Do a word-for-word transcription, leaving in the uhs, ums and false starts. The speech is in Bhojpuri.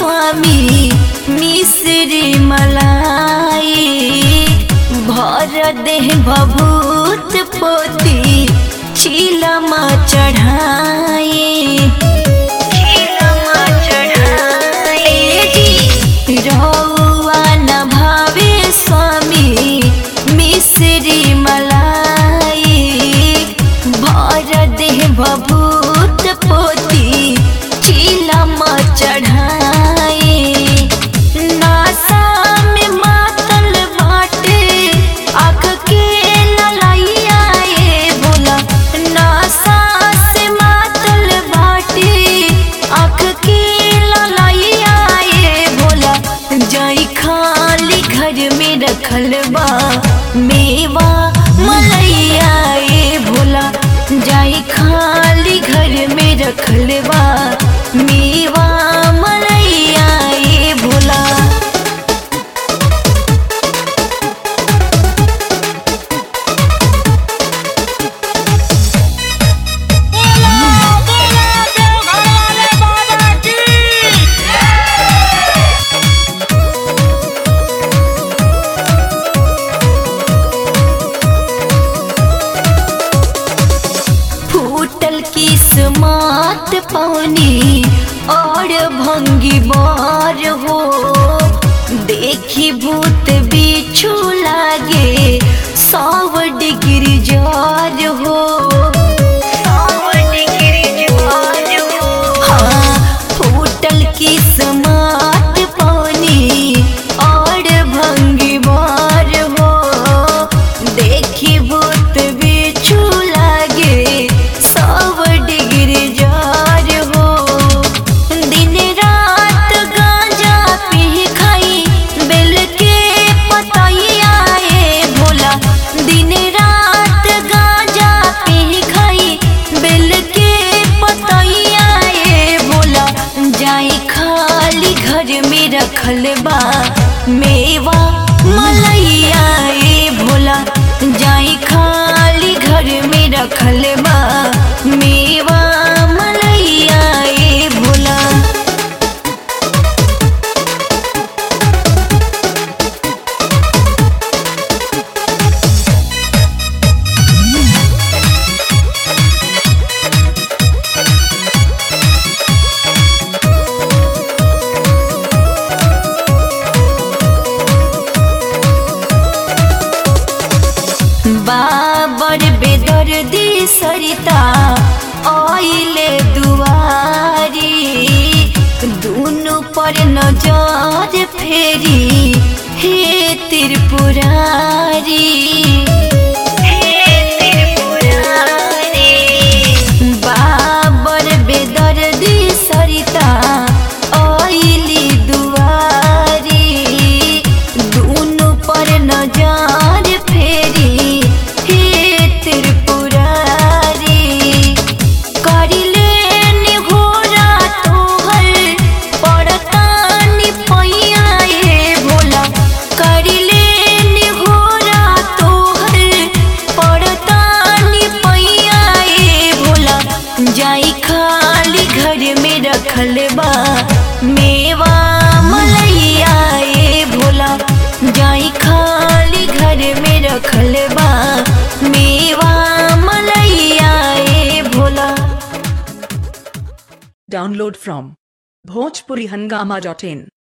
स्वामी मिश्री मलाई भर देह भभूत पोती चिलमा चढ़ाए चिलमा चढ़ाए रउआ न भावे स्वामी मिश्री मलाई भर देह भभूत पोती चिलमा चढ़ाए नासा में मातल बाटे आँख के ललैया ए भोला नासा से मातल बाटे आँख के ललैया ए भोला जाई खाली घर में रखल बा मेवा मलैया ए भोला जाई खाली घर में रखल बा मेवा मलैया ए भोला। फूटल किस्मत पानी और भंगी बार हो देखी भूत बिच्छू लागे सौ डिग्री जार हो सौ डिग्री जार हो हाँ फूटल किस्मत पानी और भंगी बार हो देखी भूत बिच्छू लागे सौ डिग्री जार हो दिन रात गांजा पी खाई बेल के पतैया ए भोला दिन रात गांजा पी खाई बेल के पतैया ए भोला जाई खाली घर में रखल बा मेवा मलैया ए भोला जाई खाली घर में रखल बा मेवा मलैया ए भोला। बाबर बेदर्दी सरिता आइले दुआरी दुनु पर नजर फेरी हे त्रिपुरारी हे त्रिपुरारी बाबर बेदर्दी सरिता आइली दुआरी दुनु पर नजर फेरी जाई खाली घर में रखल बा मेवा मलैया ए भोला जाई खाली घर में रखल बा मेवा मलैया ए Bhola. Download from bhojpuri hungama dot in